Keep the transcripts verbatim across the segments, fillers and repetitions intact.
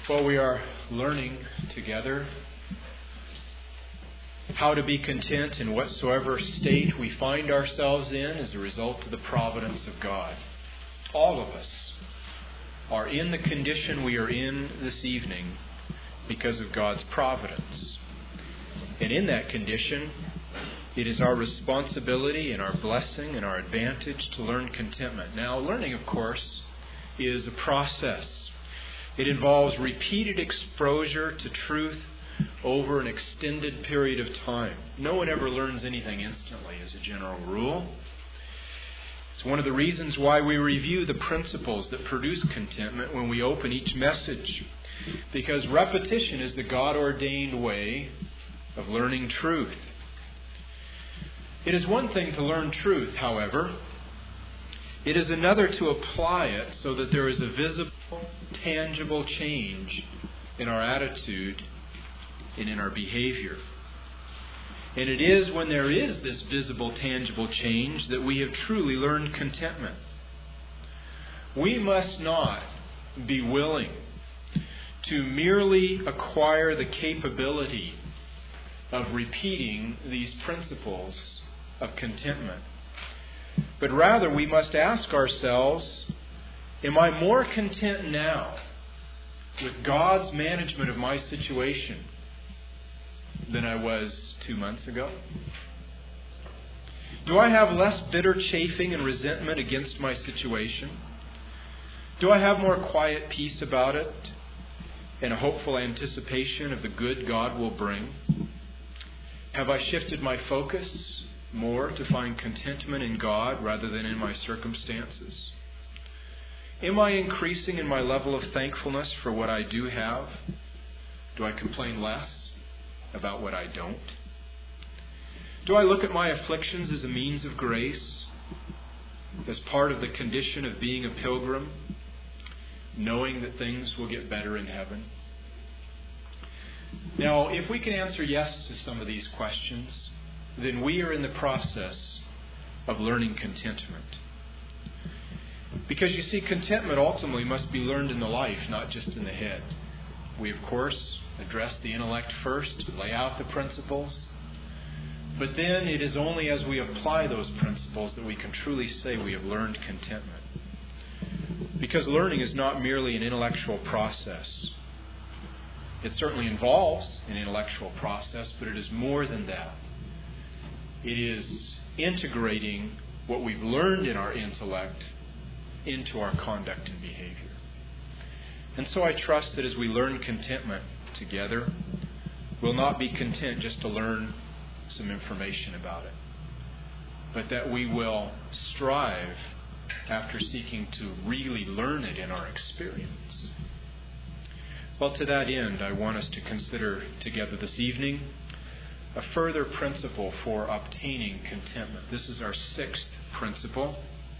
Well, we are learning together how to be content in whatsoever state we find ourselves in as a result of the providence of God. All of us are in the condition we are in this evening because of God's providence. And in that condition, it is our responsibility and our blessing and our advantage to learn contentment. Now, learning, of course, is a process. It involves repeated exposure to truth over an extended period of time. No one ever learns anything instantly, as a general rule. It's one of the reasons why we review the principles that produce contentment when we open each message. Because repetition is the God-ordained way of learning truth. It is one thing to learn truth, however. It is another to apply it so that there is a visible, tangible change in our attitude and in our behavior. And it is when there is this visible, tangible change that we have truly learned contentment. We must not be willing to merely acquire the capability of repeating these principles of contentment. But rather, we must ask ourselves, am I more content now with God's management of my situation than I was two months ago? Do I have less bitter chafing and resentment against my situation? Do I have more quiet peace about it and a hopeful anticipation of the good God will bring? Have I shifted my focus more to find contentment in God rather than in my circumstances? Am I increasing in my level of thankfulness for what I do have? Do I complain less about what I don't? Do I look at my afflictions as a means of grace, as part of the condition of being a pilgrim, knowing that things will get better in heaven? Now, if we can answer yes to some of these questions, then we are in the process of learning contentment. Because you see, contentment ultimately must be learned in the life, not just in the head. We, of course, address the intellect first, lay out the principles. But then it is only as we apply those principles that we can truly say we have learned contentment. Because learning is not merely an intellectual process. It certainly involves an intellectual process, but it is more than that. It is integrating what we've learned in our intellect into our conduct and behavior. And so I trust that as we learn contentment together, we'll not be content just to learn some information about it, but that we will strive after seeking to really learn it in our experience. Well, to that end, I want us to consider together this evening a further principle for obtaining contentment. This is our sixth principle.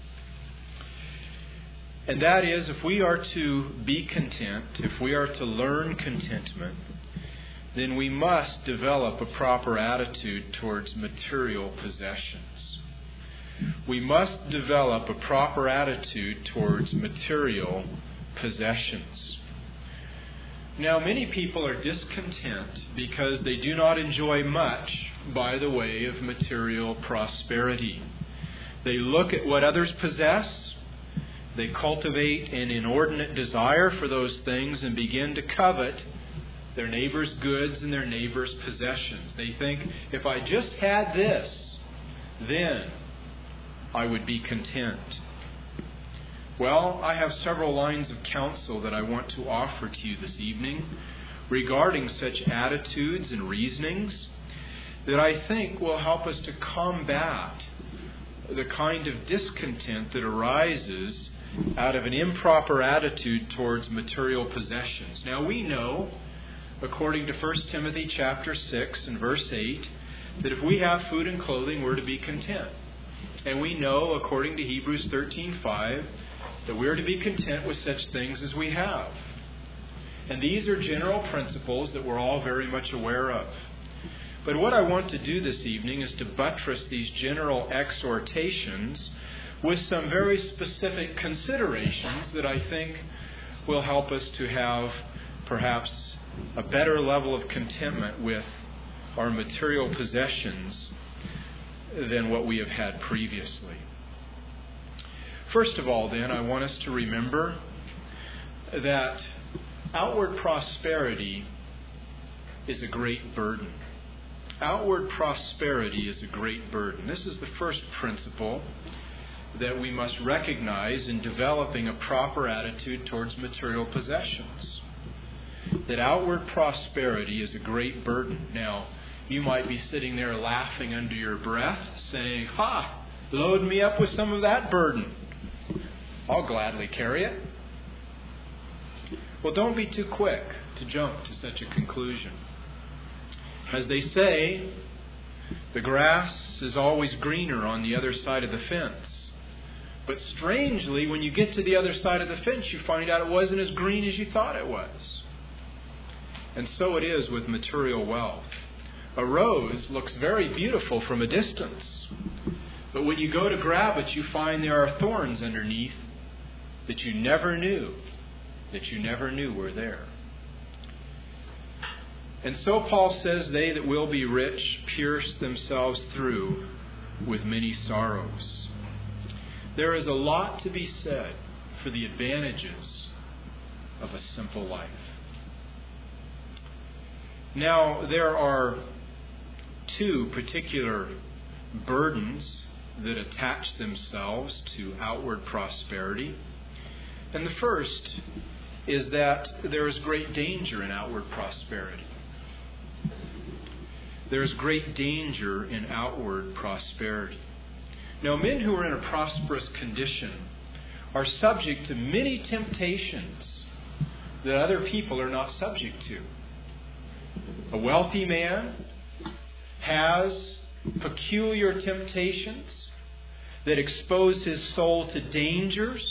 And that is, if we are to be content, if we are to learn contentment, then we must develop a proper attitude towards material possessions. We must develop a proper attitude towards material possessions. Now, many people are discontent because they do not enjoy much by the way of material prosperity. They look at what others possess, they cultivate an inordinate desire for those things and begin to covet their neighbor's goods and their neighbor's possessions. They think, if I just had this, then I would be content. Well, I have several lines of counsel that I want to offer to you this evening regarding such attitudes and reasonings that I think will help us to combat the kind of discontent that arises out of an improper attitude towards material possessions. Now, we know, according to First Timothy chapter six and verse eight, that if we have food and clothing, we're to be content. And we know, according to Hebrews thirteen five, that we are to be content with such things as we have. And these are general principles that we're all very much aware of. But what I want to do this evening is to buttress these general exhortations with some very specific considerations that I think will help us to have perhaps a better level of contentment with our material possessions than what we have had previously. First of all, then, I want us to remember that outward prosperity is a great burden. Outward prosperity is a great burden. This is the first principle that we must recognize in developing a proper attitude towards material possessions. That outward prosperity is a great burden. Now, you might be sitting there laughing under your breath, saying, "Ha! Load me up with some of that burden. I'll gladly carry it." Well, don't be too quick to jump to such a conclusion. As they say, the grass is always greener on the other side of the fence. But strangely, when you get to the other side of the fence, you find out it wasn't as green as you thought it was. And so it is with material wealth. A rose looks very beautiful from a distance. But when you go to grab it, you find there are thorns underneath that you never knew, that you never knew were there. And so Paul says, they that will be rich pierce themselves through with many sorrows. There is a lot to be said for the advantages of a simple life. Now, there are two particular burdens that attach themselves to outward prosperity. And the first is that there is great danger in outward prosperity. There is great danger in outward prosperity. Now, men who are in a prosperous condition are subject to many temptations that other people are not subject to. A wealthy man has peculiar temptations that expose his soul to dangers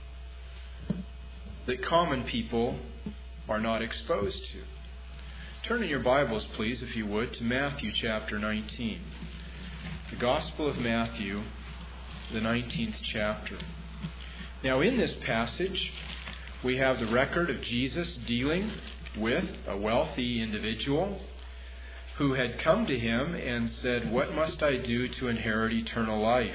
that common people are not exposed to. Turn in your Bibles, please, if you would, to Matthew chapter nineteen. The Gospel of Matthew, the nineteenth chapter. Now, in this passage, we have the record of Jesus dealing with a wealthy individual who had come to him and said, "What must I do to inherit eternal life?"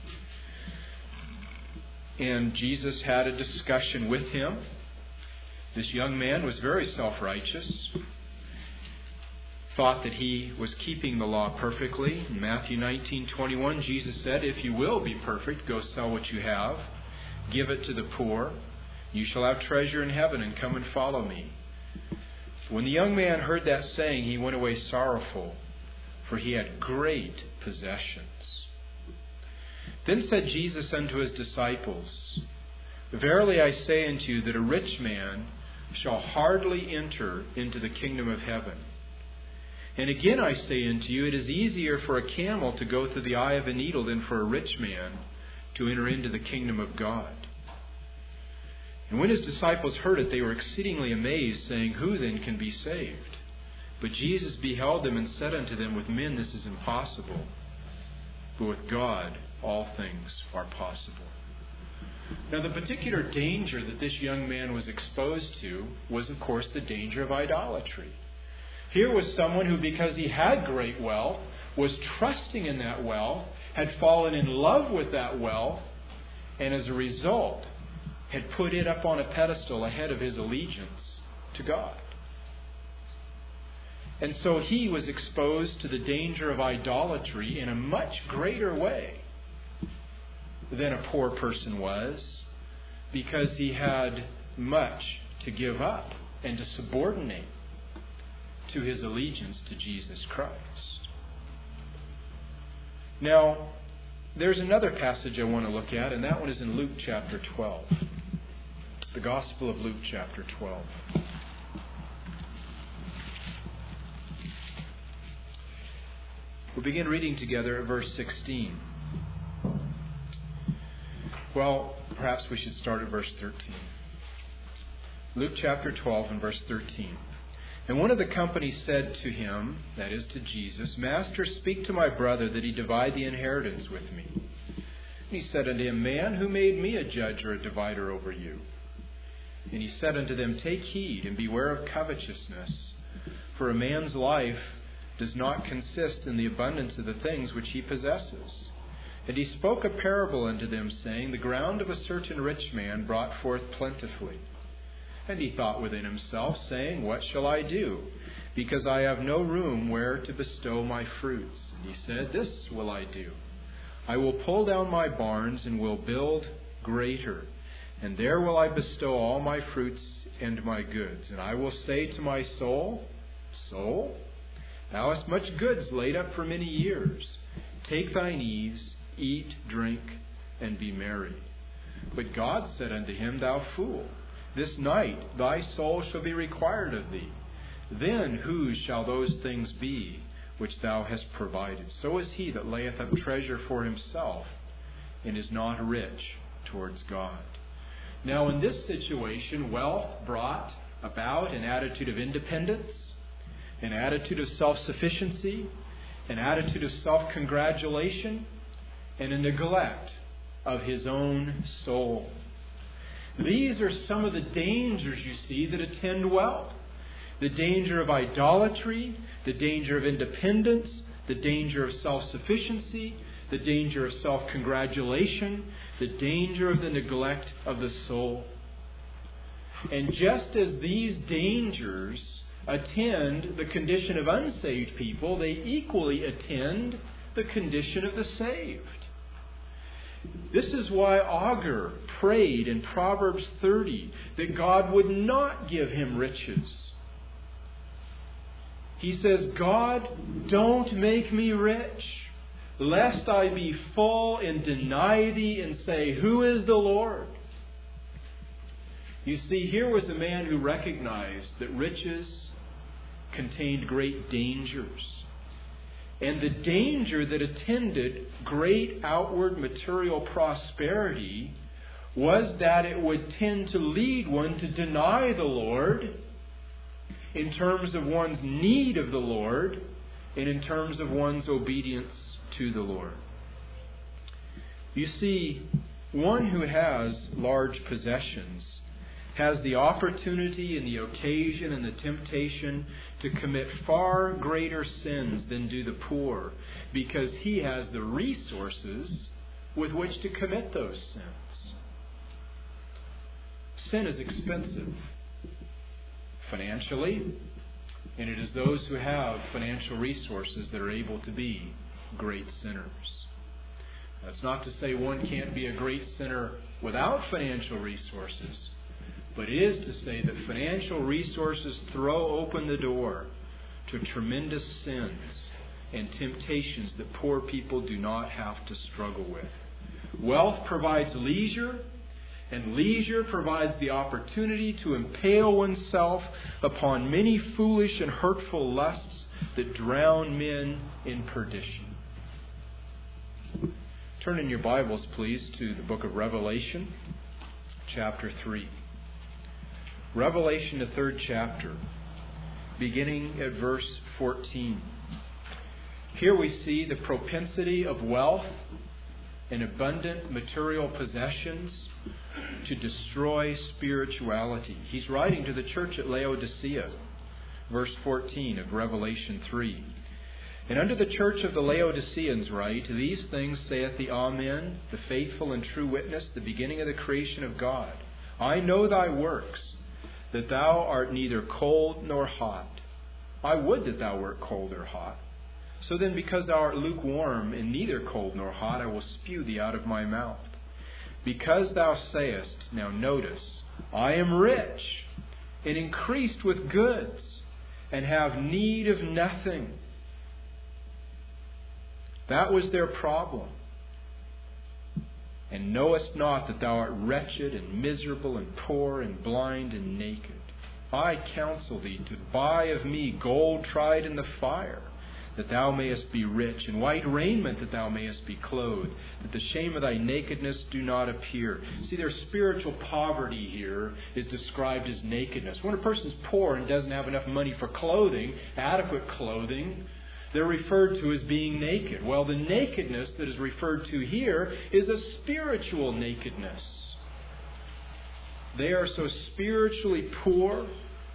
And Jesus had a discussion with him. This young man was very self-righteous, thought that he was keeping the law perfectly. In Matthew nineteen twenty-one, Jesus said, "If you will be perfect, go sell what you have, give it to the poor. You shall have treasure in heaven, and come and follow me." When the young man heard that saying, he went away sorrowful, for he had great possessions. Then said Jesus unto his disciples, "Verily I say unto you that a rich man shall hardly enter into the kingdom of heaven. And again I say unto you, it is easier for a camel to go through the eye of a needle than for a rich man to enter into the kingdom of God." And when his disciples heard it, they were exceedingly amazed, saying, "Who then can be saved?" But Jesus beheld them and said unto them, "With men this is impossible, but with God all things are possible." Now, the particular danger that this young man was exposed to was, of course, the danger of idolatry. Here was someone who, because he had great wealth, was trusting in that wealth, had fallen in love with that wealth, and as a result, had put it up on a pedestal ahead of his allegiance to God. And so he was exposed to the danger of idolatry in a much greater way than a poor person was, because he had much to give up and to subordinate to his allegiance to Jesus Christ. Now, there's another passage I want to look at, and that one is in Luke chapter twelve. The Gospel of Luke chapter twelve. We'll begin reading together at verse sixteen. Well, perhaps we should start at verse thirteen. Luke chapter twelve and verse thirteen. "And one of the company said to him," that is to Jesus, "Master, speak to my brother that he divide the inheritance with me." And he said unto him, "Man, who made me a judge or a divider over you?" And he said unto them, Take heed, and beware of covetousness, for a man's life does not consist in the abundance of the things which he possesses. And he spoke a parable unto them, saying, The ground of a certain rich man brought forth plentifully. And he thought within himself, saying, What shall I do? Because I have no room where to bestow my fruits. And he said, This will I do. I will pull down my barns, and will build greater. And there will I bestow all my fruits and my goods. And I will say to my soul, Soul, thou hast much goods laid up for many years. Take thine ease, eat, drink, and be merry. But God said unto him, Thou fool, this night thy soul shall be required of thee. Then whose shall those things be which thou hast provided? So is he that layeth up treasure for himself, and is not rich towards God. Now in this situation, wealth brought about an attitude of independence, an attitude of self-sufficiency, an attitude of self-congratulation, and a neglect of his own soul. These are some of the dangers, you see, that attend wealth. The danger of idolatry, the danger of independence, the danger of self-sufficiency, the danger of self-congratulation, the danger of the neglect of the soul. And just as these dangers attend the condition of unsaved people, they equally attend the condition of the saved. This is why Agur prayed in Proverbs thirty that God would not give him riches. He says, God, don't make me rich, lest I be full and deny thee and say, Who is the Lord? You see, here was a man who recognized that riches contained great dangers. And the danger that attended great outward material prosperity was that it would tend to lead one to deny the Lord in terms of one's need of the Lord and in terms of one's obedience to the Lord. You see, one who has large possessions has the opportunity and the occasion and the temptation to commit far greater sins than do the poor, because he has the resources with which to commit those sins. Sin is expensive financially, and it is those who have financial resources that are able to be great sinners. That's not to say one can't be a great sinner without financial resources, but it is to say that financial resources throw open the door to tremendous sins and temptations that poor people do not have to struggle with. Wealth provides leisure, and leisure provides the opportunity to impale oneself upon many foolish and hurtful lusts that drown men in perdition. Turn in your Bibles, please, to the book of Revelation, chapter three. Revelation, the third chapter, beginning at verse fourteen. Here we see the propensity of wealth and abundant material possessions to destroy spirituality. He's writing to the church at Laodicea, verse fourteen of Revelation three. And unto the church of the Laodiceans write, These things saith the Amen, the faithful and true witness, the beginning of the creation of God. I know thy works, that thou art neither cold nor hot. I would that thou wert cold or hot. So then, because thou art lukewarm and neither cold nor hot, I will spew thee out of my mouth. Because thou sayest, now notice, I am rich and increased with goods, and have need of nothing. That was their problem. And knowest not that thou art wretched and miserable and poor and blind and naked. I counsel thee to buy of me gold tried in the fire, that thou mayest be rich, and white raiment that thou mayest be clothed, that the shame of thy nakedness do not appear. See, their spiritual poverty here is described as nakedness. When a person's poor and doesn't have enough money for clothing, adequate clothing, they're referred to as being naked. Well, the nakedness that is referred to here is a spiritual nakedness. They are so spiritually poor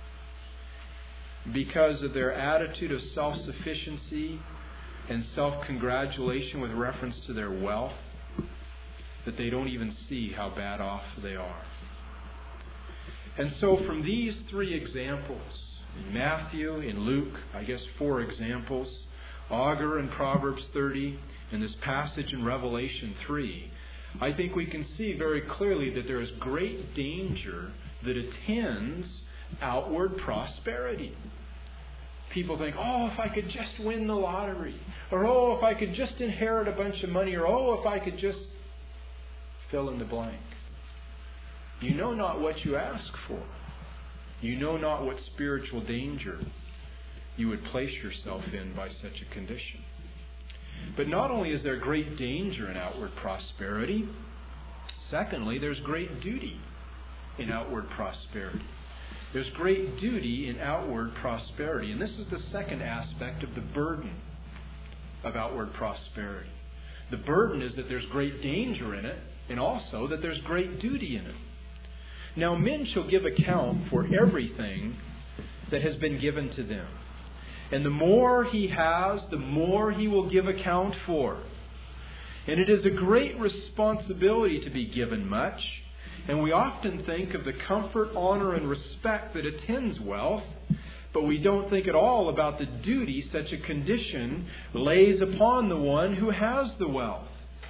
because of their attitude of self-sufficiency and self-congratulation with reference to their wealth that they don't even see how bad off they are. And so from these three examples, in Matthew, in Luke, I guess four examples, Augur in Proverbs thirty, and this passage in Revelation three, I think we can see very clearly that there is great danger that attends outward prosperity. People think, oh, if I could just win the lottery, or oh, if I could just inherit a bunch of money, or oh, if I could just fill in the blank. You know not what you ask for. You know not what spiritual danger you would place yourself in by such a condition. But not only is there great danger in outward prosperity, secondly, there's great duty in outward prosperity. There's great duty in outward prosperity. And this is the second aspect of the burden of outward prosperity. The burden is that there's great danger in it, and also that there's great duty in it. Now, men shall give account for everything that has been given to them. And the more he has, the more he will give account for. And it is a great responsibility to be given much. And we often think of the comfort, honor, and respect that attends wealth, but we don't think at all about the duty such a condition lays upon the one who has the wealth.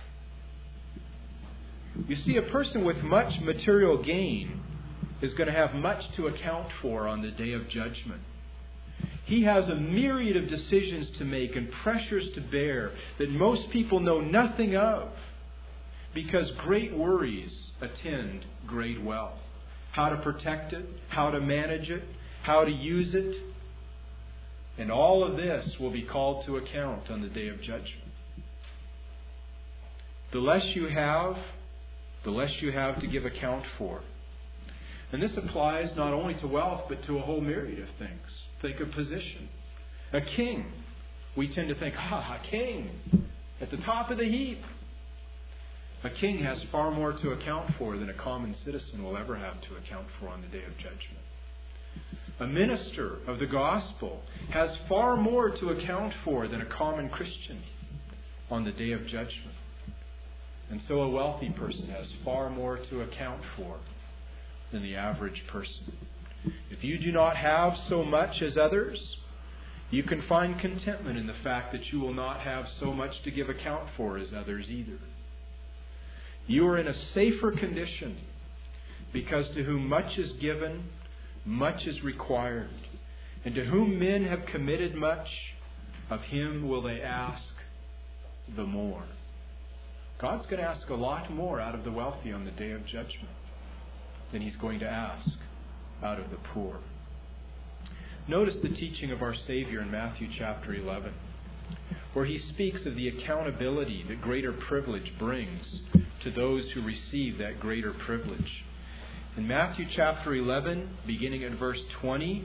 You see, a person with much material gain is going to have much to account for on the day of judgment. He has a myriad of decisions to make and pressures to bear that most people know nothing of, because great worries attend great wealth. How to protect it, how to manage it, how to use it. And all of this will be called to account on the day of judgment. The less you have, the less you have to give account for. And this applies not only to wealth, but to a whole myriad of things. Think of position. A king. We tend to think, ah, a king, at the top of the heap. A king has far more to account for than a common citizen will ever have to account for on the day of judgment. A minister of the gospel has far more to account for than a common Christian on the day of judgment. And so a wealthy person has far more to account for than the average person. If you do not have so much as others, you can find contentment in the fact that you will not have so much to give account for as others either. You are in a safer condition, because to whom much is given, much is required. And to whom men have committed much, of him will they ask the more. God's going to ask a lot more out of the wealthy on the day of judgment than He's going to ask out of the poor. Notice the teaching of our Savior in Matthew chapter eleven, where He speaks of the accountability that greater privilege brings to those who receive that greater privilege. In Matthew chapter eleven, beginning at verse twenty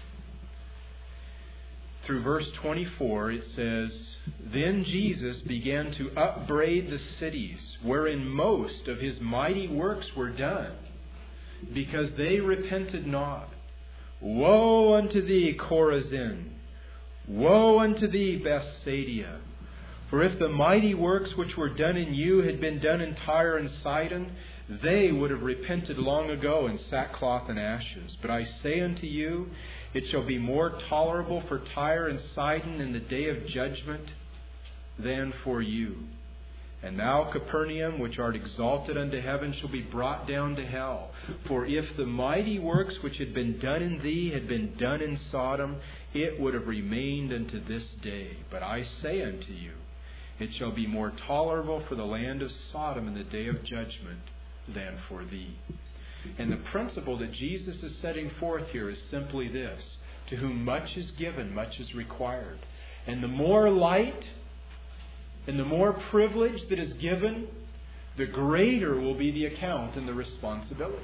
through verse twenty-four, it says, Then Jesus began to upbraid the cities wherein most of His mighty works were done, because they repented not. Woe unto thee, Chorazin! Woe unto thee, Bethsaida! For if the mighty works which were done in you had been done in Tyre and Sidon, they would have repented long ago in sackcloth and ashes. But I say unto you, it shall be more tolerable for Tyre and Sidon in the day of judgment than for you. And thou, Capernaum, which art exalted unto heaven, shall be brought down to hell. For if the mighty works which had been done in thee had been done in Sodom, it would have remained unto this day. But I say unto you, it shall be more tolerable for the land of Sodom in the day of judgment than for thee. And the principle that Jesus is setting forth here is simply this: to whom much is given, much is required. And the more light and the more privilege that is given, the greater will be the account and the responsibility.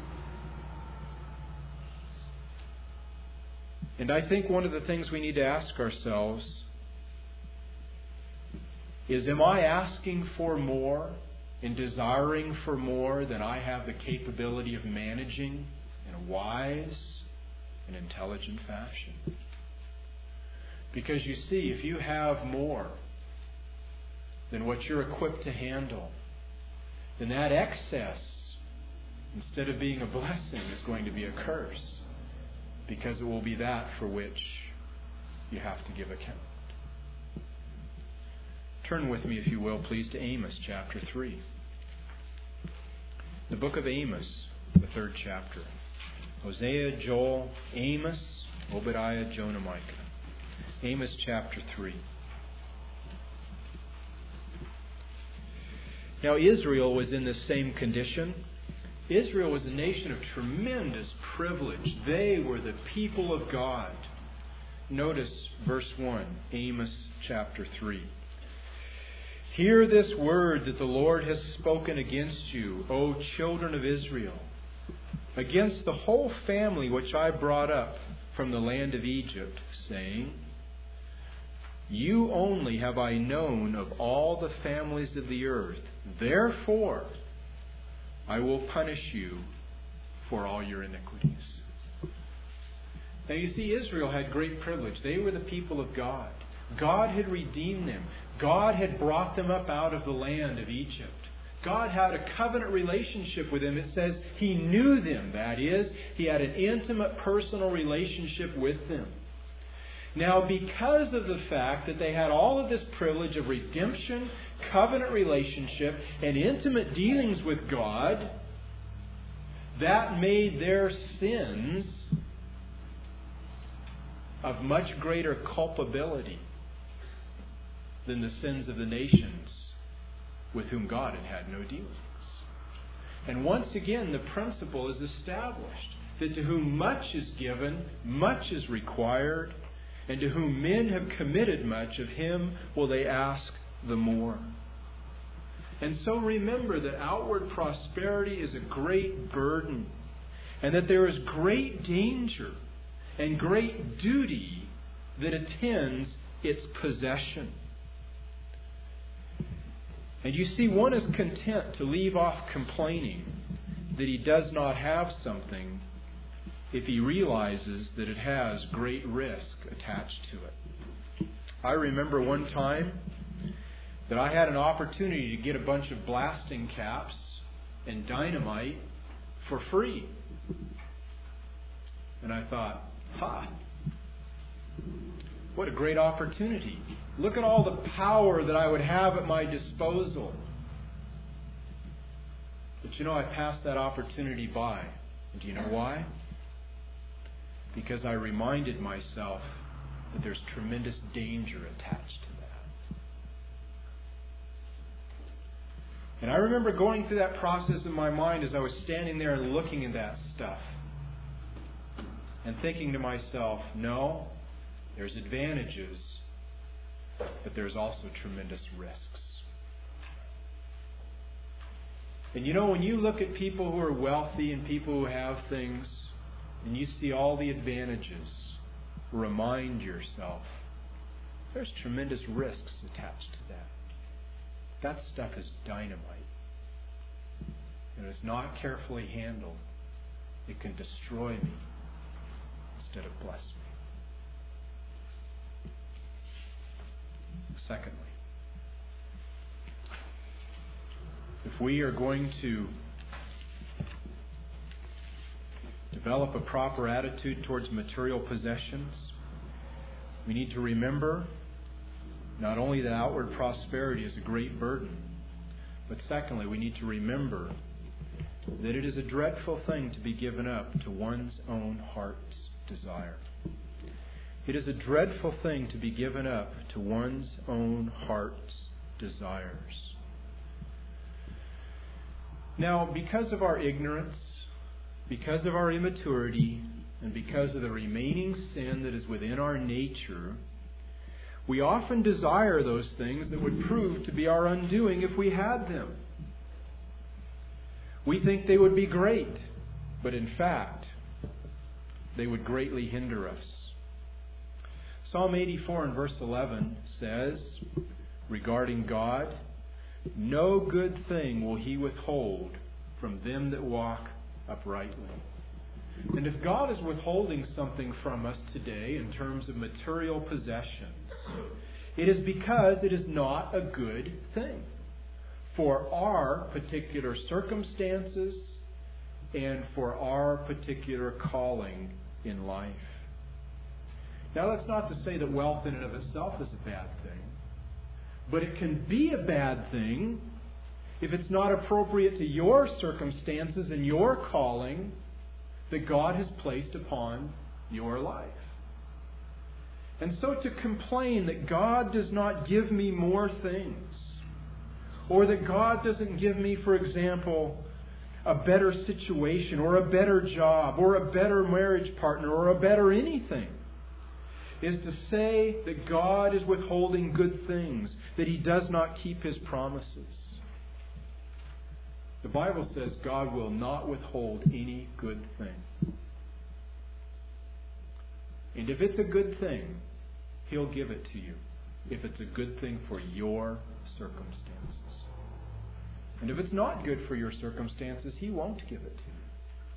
And I think one of the things we need to ask ourselves is, am I asking for more in desiring for more than I have the capability of managing in a wise and intelligent fashion. Because you see, if you have more than what you're equipped to handle, then that excess, instead of being a blessing, is going to be a curse. Because it will be that for which you have to give account. Turn with me, if you will, please, to Amos chapter three. The book of Amos, the third chapter. Hosea, Joel, Amos, Obadiah, Jonah, Micah. Amos chapter three. Now Israel was in the same condition. Israel was a nation of tremendous privilege. They were the people of God. Notice verse one, Amos chapter three. Hear this word that the Lord has spoken against you, O children of Israel, against the whole family which I brought up from the land of Egypt, saying, you only have I known of all the families of the earth. Therefore, I will punish you for all your iniquities. Now you see, Israel had great privilege. They were the people of God. God had redeemed them. God had brought them up out of the land of Egypt. God had a covenant relationship with them. It says He knew them. That is, He had an intimate personal relationship with them. Now, because of the fact that they had all of this privilege of redemption, covenant relationship, and intimate dealings with God, that made their sins of much greater culpability than the sins of the nations with whom God had had no dealings. And once again, the principle is established that to whom much is given, much is required. And to whom men have committed much, of him will they ask the more. And so remember that outward prosperity is a great burden, and that there is great danger and great duty that attends its possession. And you see, one is content to leave off complaining that he does not have something if he realizes that it has great risk attached to it. I remember one time that I had an opportunity to get a bunch of blasting caps and dynamite for free. And I thought, ha, what a great opportunity. Look at all the power that I would have at my disposal. But you know, I passed that opportunity by. And do you know why? Because I reminded myself that there's tremendous danger attached to that. And I remember going through that process in my mind as I was standing there and looking at that stuff. And thinking to myself, no, there's advantages, but there's also tremendous risks. And you know, when you look at people who are wealthy and people who have things, and you see all the advantages, remind yourself there's tremendous risks attached to that. That stuff is dynamite. And if it's not carefully handled, it can destroy me instead of bless me. Secondly, if we are going to develop a proper attitude towards material possessions, we need to remember not only that outward prosperity is a great burden, but secondly, we need to remember that it is a dreadful thing to be given up to one's own heart's desire. It is a dreadful thing to be given up to one's own heart's desires. Now, because of our ignorance, because of our immaturity, and because of the remaining sin that is within our nature, we often desire those things that would prove to be our undoing if we had them. We think they would be great, but in fact, they would greatly hinder us. Psalm eighty-four and verse eleven says, regarding God, No good thing will He withhold from them that walk uprightly. And if God is withholding something from us today in terms of material possessions, it is because it is not a good thing for our particular circumstances and for our particular calling in life. Now, that's not to say that wealth in and of itself is a bad thing, but it can be a bad thing if it's not appropriate to your circumstances and your calling that God has placed upon your life. And so to complain that God does not give me more things, or that God doesn't give me, for example, a better situation, or a better job, or a better marriage partner, or a better anything, is to say that God is withholding good things, that He does not keep His promises. The Bible says God will not withhold any good thing. And if it's a good thing, He'll give it to you. If it's a good thing for your circumstances. And if it's not good for your circumstances, He won't give it to you.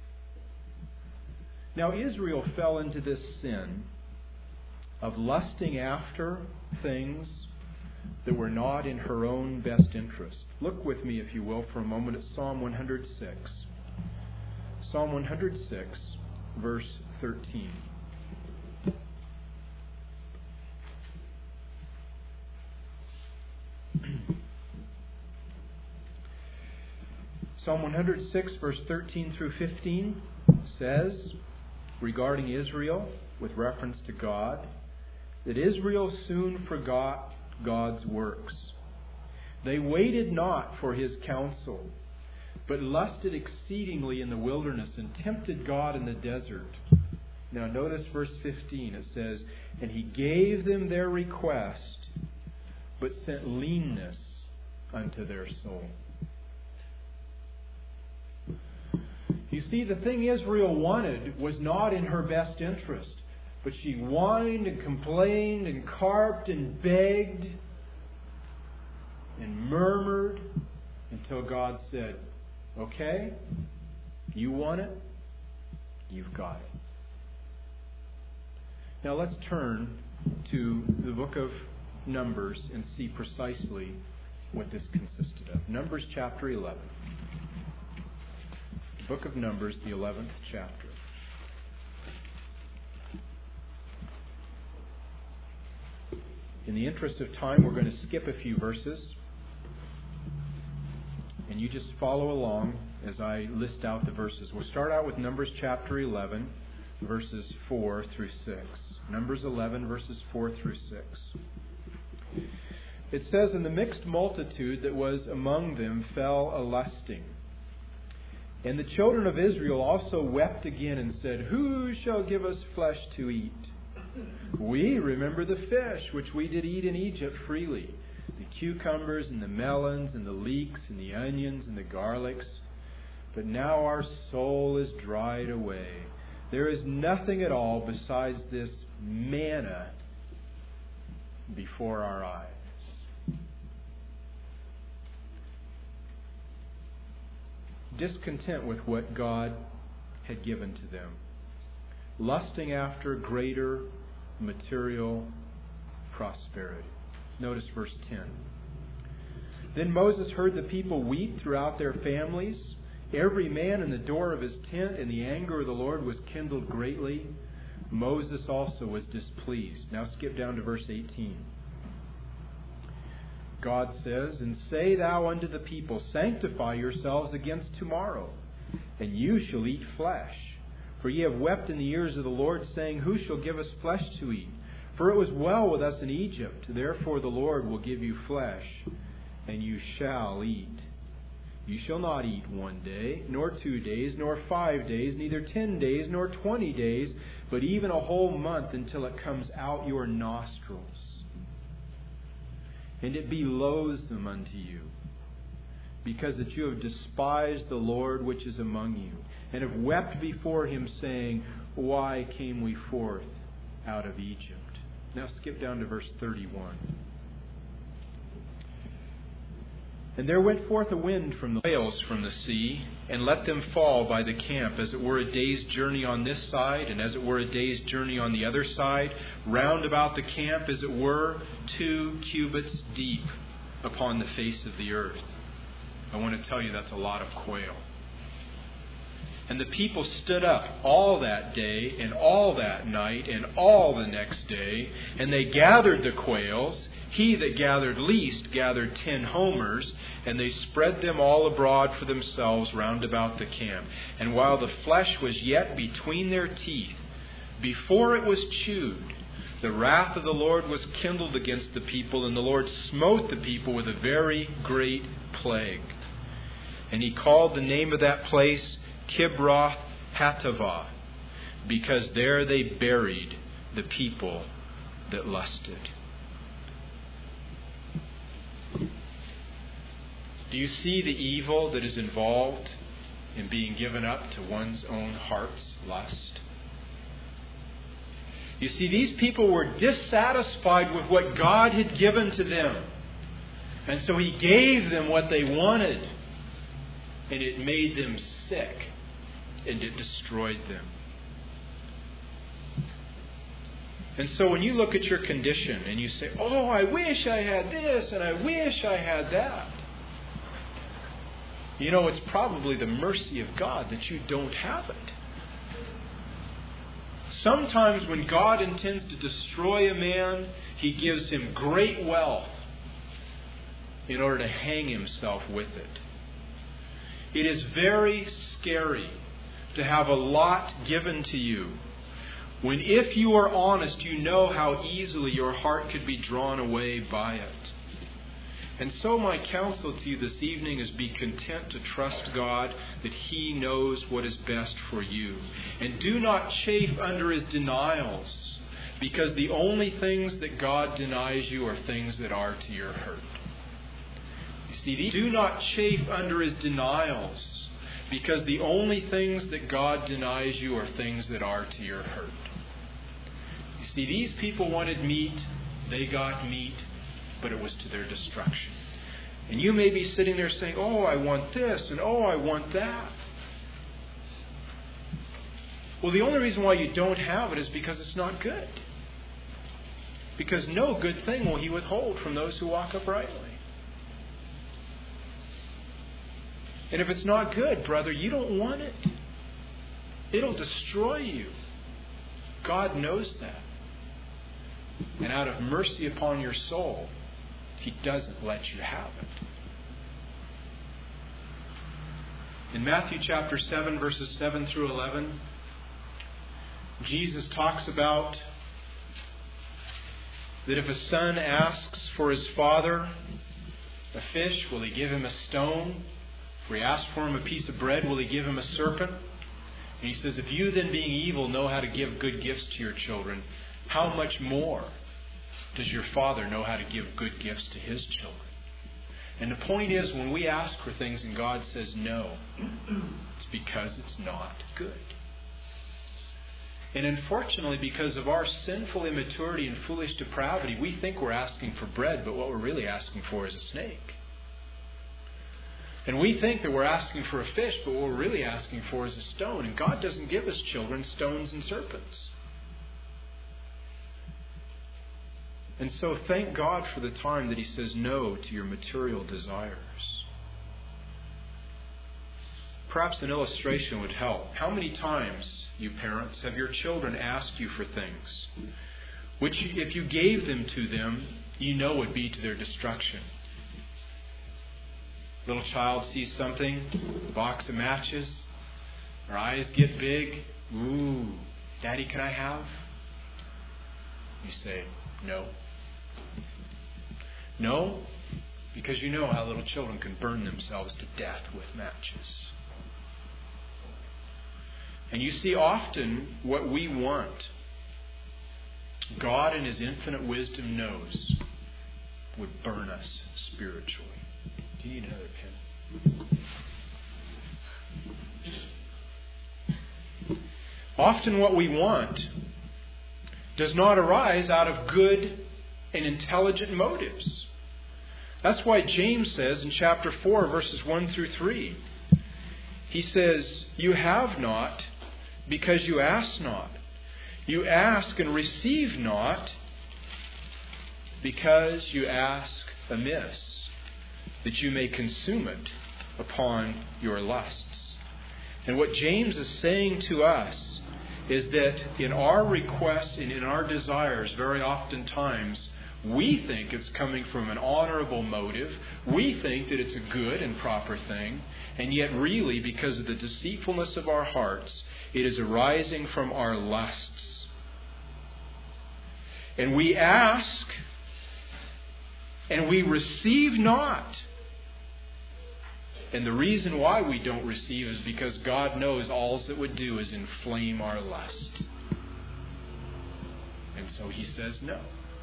Now, Israel fell into this sin of lusting after things that were not in her own best interest. Look with me, if you will, for a moment at Psalm one hundred six. Psalm one hundred six, verse thirteen. Psalm one hundred six, verse thirteen through fifteen says, regarding Israel, with reference to God, that Israel soon forgot God's works. They waited not for His counsel, but lusted exceedingly in the wilderness and tempted God in the desert. Now notice verse fifteen. It says, and He gave them their request, but sent leanness unto their soul. You see, the thing Israel wanted was not in her best interest. But she whined and complained and carped and begged and murmured until God said, okay, you want it? You've got it. Now let's turn to the book of Numbers and see precisely what this consisted of. Numbers chapter eleven. The book of Numbers, the eleventh chapter. In the interest of time, we're going to skip a few verses. And you just follow along as I list out the verses. We'll start out with Numbers chapter eleven, verses four through six. Numbers eleven, verses four through six. It says, and the mixed multitude that was among them fell a-lusting. And the children of Israel also wept again and said, who shall give us flesh to eat? We remember the fish which we did eat in Egypt freely, the cucumbers and the melons and the leeks and the onions and the garlics. But now our soul is dried away. There is nothing at all besides this manna before our eyes. Discontent with what God had given to them, lusting after greater material prosperity. Notice verse ten. Then Moses heard the people weep throughout their families, every man in the door of his tent, and the anger of the Lord was kindled greatly. Moses also was displeased. Now skip down to verse eighteen. God says, and say thou unto the people, sanctify yourselves against tomorrow, and you shall eat flesh. For ye have wept in the ears of the Lord, saying, who shall give us flesh to eat? For it was well with us in Egypt. Therefore the Lord will give you flesh, and you shall eat. You shall not eat one day, nor two days, nor five days, neither ten days, nor twenty days, but even a whole month, until it comes out your nostrils. And it be loathsome unto you, because that you have despised the Lord which is among you, and have wept before Him, saying, why came we forth out of Egypt? Now skip down to verse thirty-one. And there went forth a wind from the whales from the sea, and let them fall by the camp, as it were a day's journey on this side, and as it were a day's journey on the other side, round about the camp, as it were two cubits deep upon the face of the earth. I want to tell you that's a lot of quail. And the people stood up all that day, and all that night, and all the next day, and they gathered the quails. He that gathered least gathered ten homers, and they spread them all abroad for themselves round about the camp. And while the flesh was yet between their teeth, before it was chewed, the wrath of the Lord was kindled against the people, and the Lord smote the people with a very great plague. And he called the name of that place Kibroth Hattaavah, because there they buried the people that lusted. Do you see the evil that is involved in being given up to one's own heart's lust? You see, these people were dissatisfied with what God had given to them. And so He gave them what they wanted. And it made them sick. And it destroyed them. And so when you look at your condition and you say, oh, I wish I had this and I wish I had that. You know, it's probably the mercy of God that you don't have it. Sometimes when God intends to destroy a man, He gives him great wealth in order to hang himself with it. It is very scary to have a lot given to you, when if you are honest, you know how easily your heart could be drawn away by it. And so my counsel to you this evening is be content to trust God that He knows what is best for you. And do not chafe under His denials, because the only things that God denies you are things that are to your hurt. You see, do not chafe under His denials, because the only things that God denies you are things that are to your hurt. You see, these people wanted meat, they got meat, but it was to their destruction. And you may be sitting there saying, oh, I want this, and oh, I want that. Well, the only reason why you don't have it is because it's not good. Because no good thing will He withhold from those who walk uprightly. And if it's not good, brother, you don't want it. It'll destroy you. God knows that. And out of mercy upon your soul, He doesn't let you have it. In Matthew chapter seven, verses seven through eleven, Jesus talks about that if a son asks for his father a fish, will he give him a stone? If he asks for him a piece of bread, will he give him a serpent? And He says, if you then being evil know how to give good gifts to your children, how much more does your Father know how to give good gifts to His children? And the point is, when we ask for things and God says no, it's because it's not good. And unfortunately, because of our sinful immaturity and foolish depravity, we think we're asking for bread, but what we're really asking for is a snake. And we think that we're asking for a fish, but what we're really asking for is a stone. And God doesn't give His children stones and serpents. And so thank God for the time that He says no to your material desires. Perhaps an illustration would help. How many times, you parents, have your children asked you for things which, if you gave them to them, you know would be to their destruction? Little child sees something, a box of matches, her eyes get big. Ooh, Daddy, can I have? You say, no. No, because you know how little children can burn themselves to death with matches. And you see, often what we want, God in His infinite wisdom knows would burn us spiritually. Do you need another pen? Often what we want does not arise out of good and intelligent motives. That's why James says in chapter four, verses one through three, he says, "You have not because you ask not. You ask and receive not because you ask amiss, that you may consume it upon your lusts." And what James is saying to us is that in our requests and in our desires, very oftentimes, we think it's coming from an honorable motive. We think that it's a good and proper thing. And yet really, because of the deceitfulness of our hearts, it is arising from our lusts. And we ask, and we receive not. And the reason why we don't receive is because God knows all it would do is inflame our lust. And so He says no.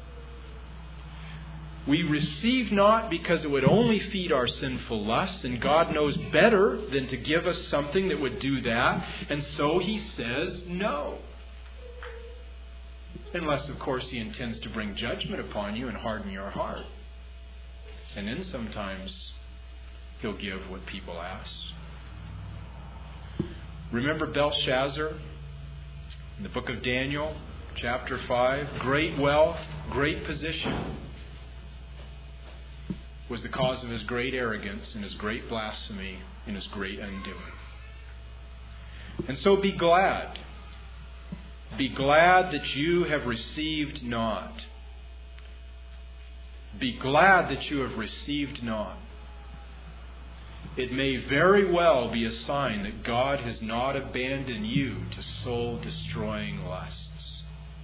We receive not because it would only feed our sinful lusts, and God knows better than to give us something that would do that, and so He says no. Unless, of course, He intends to bring judgment upon you and harden your heart. And then sometimes He'll give what people ask. Remember Belshazzar in the book of Daniel, chapter five? Great wealth, great position was the cause of his great arrogance and his great blasphemy and his great undoing. And so be glad. Be glad that you have received not. Be glad that you have received not. It may very well be a sign that God has not abandoned you to soul-destroying lusts.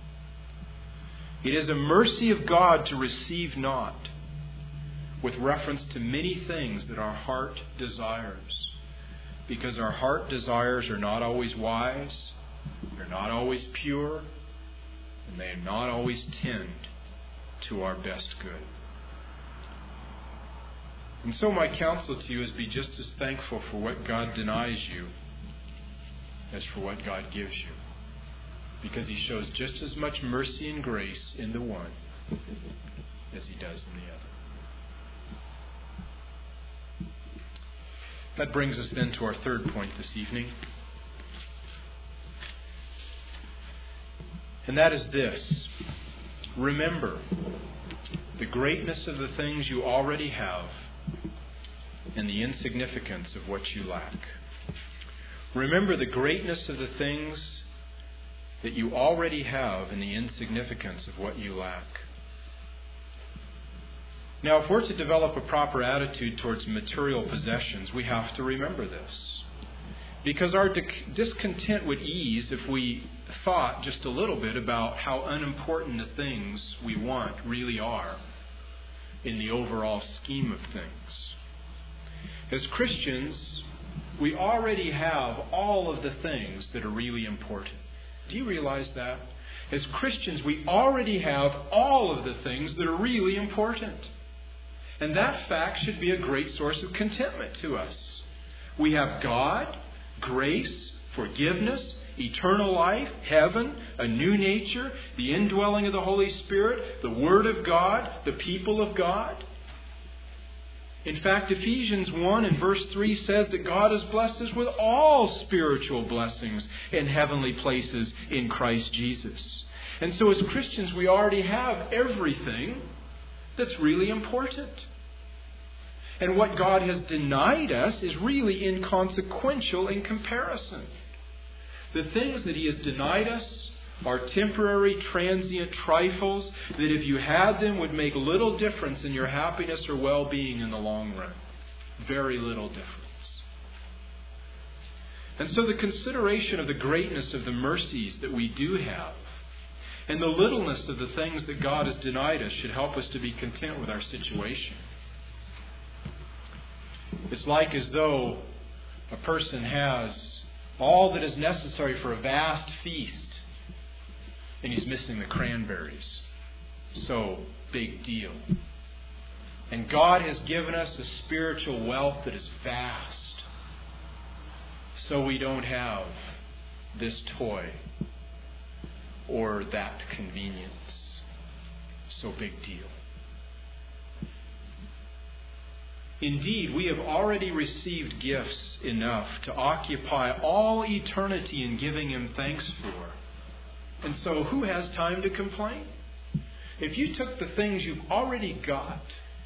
It is a mercy of God to receive not, with reference to many things that our heart desires. Because our heart desires are not always wise, they're not always pure, and they are not always tend to our best good. And so my counsel to you is be just as thankful for what God denies you as for what God gives you. Because He shows just as much mercy and grace in the one as He does in the other. That brings us then to our third point this evening. And that is this. Remember the greatness of the things you already have and the insignificance of what you lack. Remember the greatness of the things that you already have and the insignificance of what you lack. Now, if we're to develop a proper attitude towards material possessions, we have to remember this. Because our discontent would ease if we thought just a little bit about how unimportant the things we want really are in the overall scheme of things. As Christians, we already have all of the things that are really important. Do you realize that? As Christians, we already have all of the things that are really important. And that fact should be a great source of contentment to us. We have God, grace, forgiveness, eternal life, heaven, a new nature, the indwelling of the Holy Spirit, the Word of God, the people of God. In fact, Ephesians one and verse three says that God has blessed us with all spiritual blessings in heavenly places in Christ Jesus. And so as Christians, we already have everything that's really important. And what God has denied us is really inconsequential in comparison. The things that He has denied us are temporary, transient trifles that if you had them would make little difference in your happiness or well-being in the long run. Very little difference. And so the consideration of the greatness of the mercies that we do have and the littleness of the things that God has denied us should help us to be content with our situation. It's like as though a person has all that is necessary for a vast feast and he's missing the cranberries. So, big deal. And God has given us a spiritual wealth that is vast. So we don't have this toy or that convenience. So big deal. Indeed, we have already received gifts enough to occupy all eternity in giving Him thanks for. And so who has time to complain? If you took the things you've already got,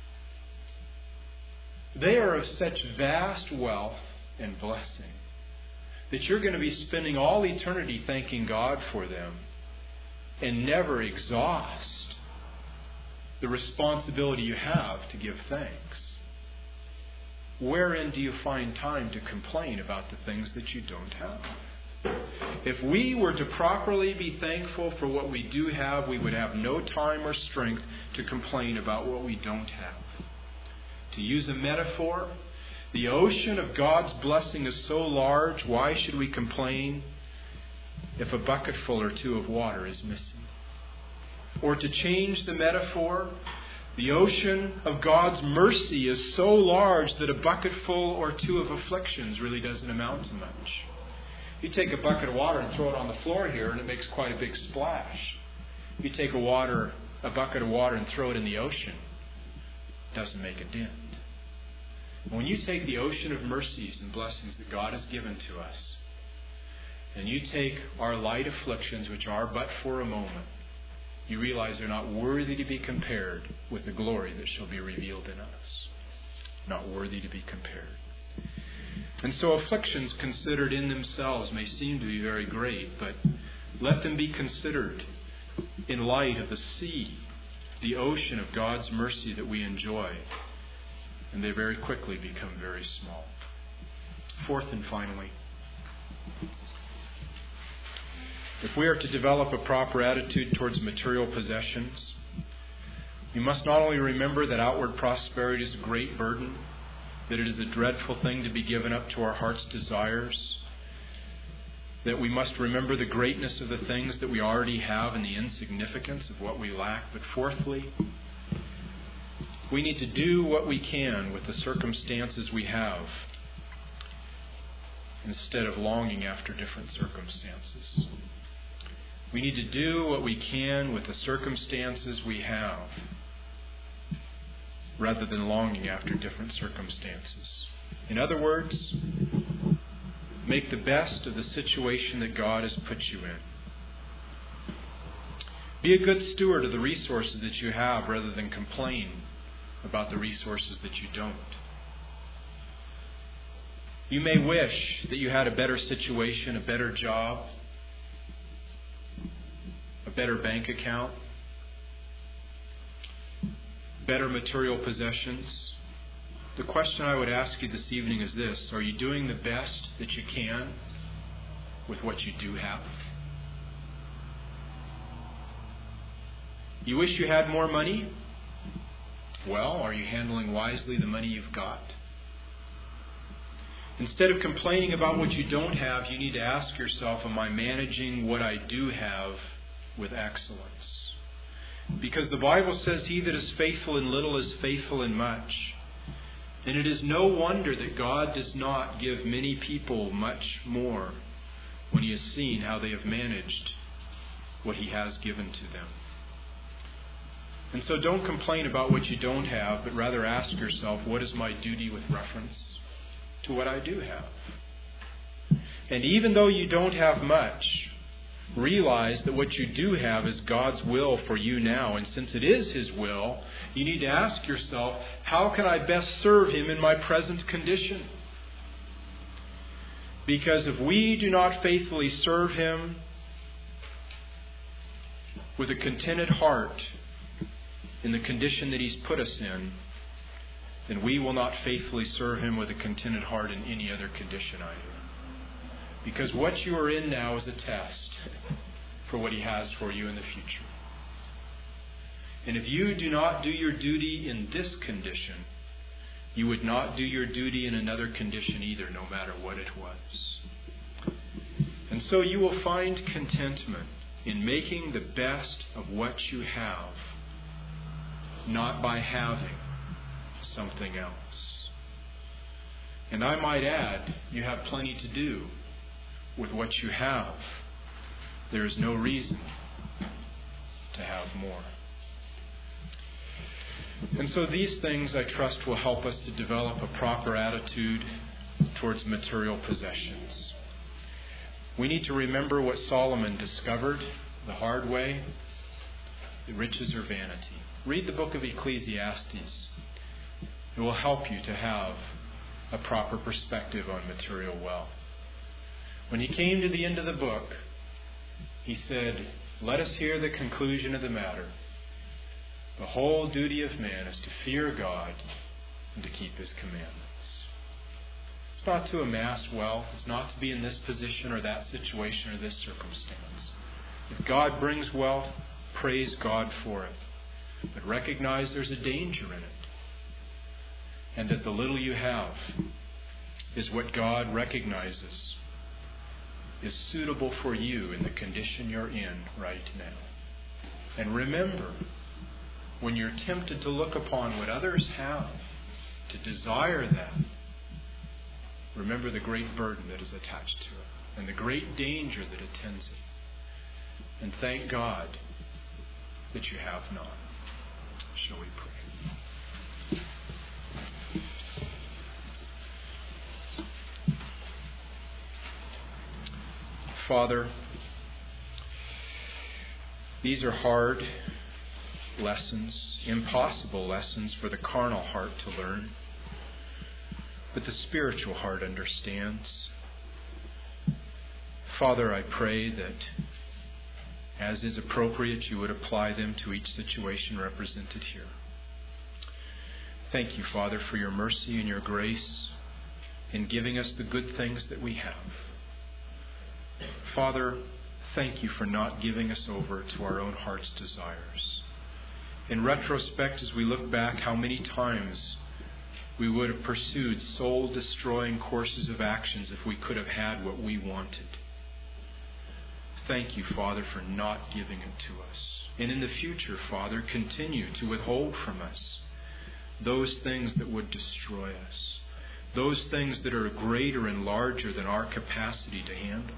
they are of such vast wealth and blessing that you're going to be spending all eternity thanking God for them and never exhaust the responsibility you have to give thanks. Wherein do you find time to complain about the things that you don't have? If we were to properly be thankful for what we do have, we would have no time or strength to complain about what we don't have. To use a metaphor, the ocean of God's blessing is so large, why should we complain if a bucketful or two of water is missing? Or to change the metaphor, the ocean of God's mercy is so large that a bucketful or two of afflictions really doesn't amount to much. You take a bucket of water and throw it on the floor here and it makes quite a big splash. You take a water, a bucket of water and throw it in the ocean, it doesn't make a dent. When you take the ocean of mercies and blessings that God has given to us, and you take our light afflictions, which are but for a moment, you realize they're not worthy to be compared with the glory that shall be revealed in us. Not worthy to be compared. And so afflictions considered in themselves may seem to be very great, but let them be considered in light of the sea, the ocean of God's mercy that we enjoy. And they very quickly become very small. Fourth and finally, if we are to develop a proper attitude towards material possessions, we must not only remember that outward prosperity is a great burden, that it is a dreadful thing to be given up to our heart's desires, that we must remember the greatness of the things that we already have and the insignificance of what we lack, but fourthly, we need to do what we can with the circumstances we have instead of longing after different circumstances. We need to do what we can with the circumstances we have rather than longing after different circumstances. In other words, make the best of the situation that God has put you in. Be a good steward of the resources that you have rather than complain about the resources that you don't. You may wish that you had a better situation, a better job, a better bank account, better material possessions. The question I would ask you this evening is this: are you doing the best that you can with what you do have? You wish you had more money? Well, are you handling wisely the money you've got? Instead of complaining about what you don't have, you need to ask yourself, am I managing what I do have with excellence? Because the Bible says, he that is faithful in little is faithful in much. And it is no wonder that God does not give many people much more when He has seen how they have managed what He has given to them. And so don't complain about what you don't have, but rather ask yourself, what is my duty with reference to what I do have? And even though you don't have much, realize that what you do have is God's will for you now. And since it is His will, you need to ask yourself, how can I best serve Him in my present condition? Because if we do not faithfully serve Him with a contented heart in the condition that He's put us in, then we will not faithfully serve Him with a contented heart in any other condition either. Because what you are in now is a test for what He has for you in the future. And if you do not do your duty in this condition, you would not do your duty in another condition either, no matter what it was. And so you will find contentment in making the best of what you have, not by having something else. And I might add, you have plenty to do with what you have. There is no reason to have more. And so these things, I trust, will help us to develop a proper attitude towards material possessions. We need to remember what Solomon discovered the hard way. The riches are vanity. Read the book of Ecclesiastes. It will help you to have a proper perspective on material wealth. When he came to the end of the book, he said, "Let us hear the conclusion of the matter. The whole duty of man is to fear God and to keep His commandments." It's not to amass wealth. It's not to be in this position or that situation or this circumstance. If God brings wealth, praise God for it. But recognize there's a danger in it. And that the little you have is what God recognizes is suitable for you in the condition you're in right now. And remember, when you're tempted to look upon what others have, to desire that, remember the great burden that is attached to it and the great danger that attends it. And thank God that you have not. Shall we pray? Father, these are hard lessons, impossible lessons for the carnal heart to learn, but the spiritual heart understands. Father, I pray that, as is appropriate, you would apply them to each situation represented here. Thank you, Father, for your mercy and your grace in giving us the good things that we have. Father, thank you for not giving us over to our own heart's desires. In retrospect, as we look back, how many times we would have pursued soul-destroying courses of actions if we could have had what we wanted. Thank you, Father, for not giving it to us. And in the future, Father, continue to withhold from us those things that would destroy us, those things that are greater and larger than our capacity to handle.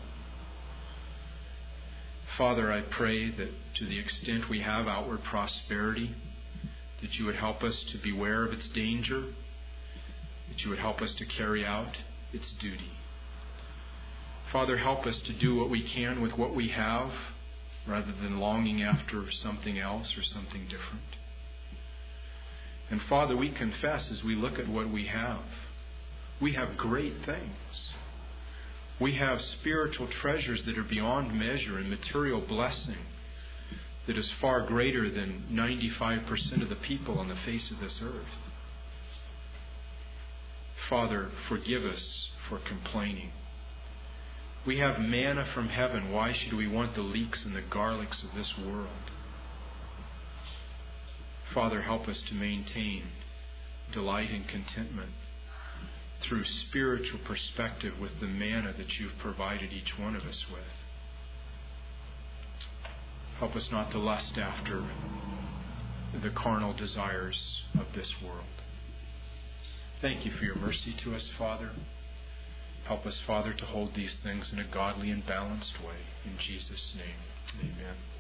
Father, I pray that to the extent we have outward prosperity, that you would help us to beware of its danger, that you would help us to carry out its duty. Father, help us to do what we can with what we have, rather than longing after something else or something different. And Father, we confess as we look at what we have, we have great things. We have spiritual treasures that are beyond measure and material blessing that is far greater than ninety-five percent of the people on the face of this earth. Father, forgive us for complaining. We have manna from heaven. Why should we want the leeks and the garlics of this world? Father, help us to maintain delight and contentment through spiritual perspective with the manna that you've provided each one of us with. Help us not to lust after the carnal desires of this world. Thank you for your mercy to us, Father. Help us, Father, to hold these things in a godly and balanced way. In Jesus' name, amen.